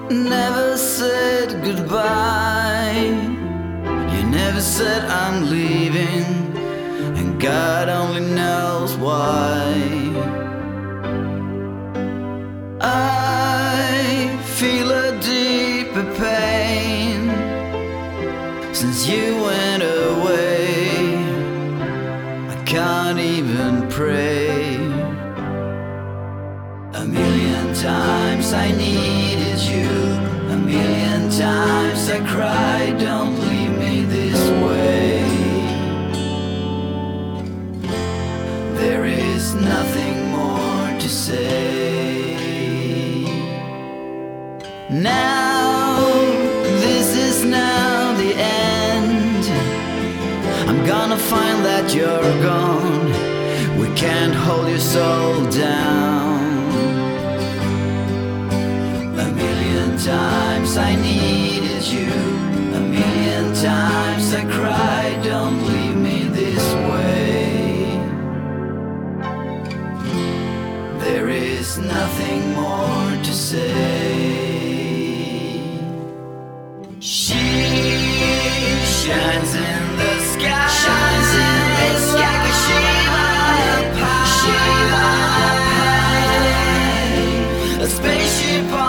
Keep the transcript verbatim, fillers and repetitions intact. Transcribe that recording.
never said goodbye. You never said I'm leaving, and God only knows why. I feel a deeper pain since you went away. I can't even pray. A million times I needed you, a million times I cried, don't leave me this way. There is nothing more to say. Now, this is now the end. I'm gonna find that you're gone. We can't hold your soul down. A million times I needed you, a million times I cried, don't leave me this way. There is nothing more to say. She shines in the sky, shines in the sky like a Shiva pie, Shiva pie. A spaceship